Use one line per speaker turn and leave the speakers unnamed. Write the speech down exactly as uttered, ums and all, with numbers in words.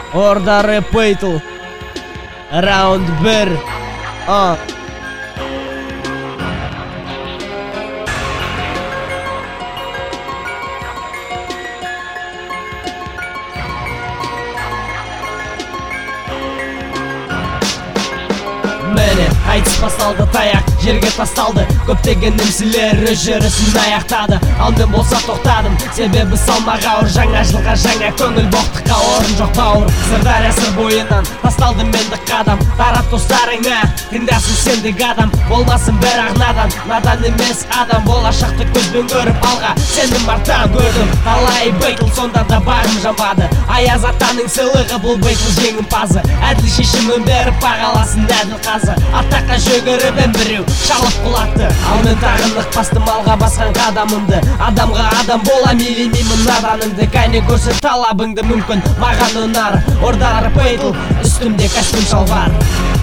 Орда Репейтл. Раунд бір. А. Міне айтыс басталды, таяқ жерге тасталды. Көптеген немселер өз жүрісін аяқтады. Ал мен болса тоқтадым, себебі салмақ ауыр. Жаңа жылға жаңа көңіл, боқтыққа орын жоқ бауыр. Сырдария сыр бойынан тасталды мендік қадам. Тарап достарыңа, тыңдасын сендік адам. Болмасын бірақ надан, надан емес адам. Болашақты көзбен көріп алға сенім артан көрдім. Талай бейтл, сонда да бағым жамбады. Аяз атаның сыйлығы бұл бейтл жеңімпазы. Әділ шешімін беріп бағаласын әділ қазы. Атаққа жөгіріп ән біреу шалып құлатты. Ал мен тағынық бастым алға басқан қадамымды. Адамға адам бола мейлемеймін наданыңды. Кәне көрсет талабыңды, мүмкін маған ұнар. Орда Репейтл, үстімде костюм шалбар.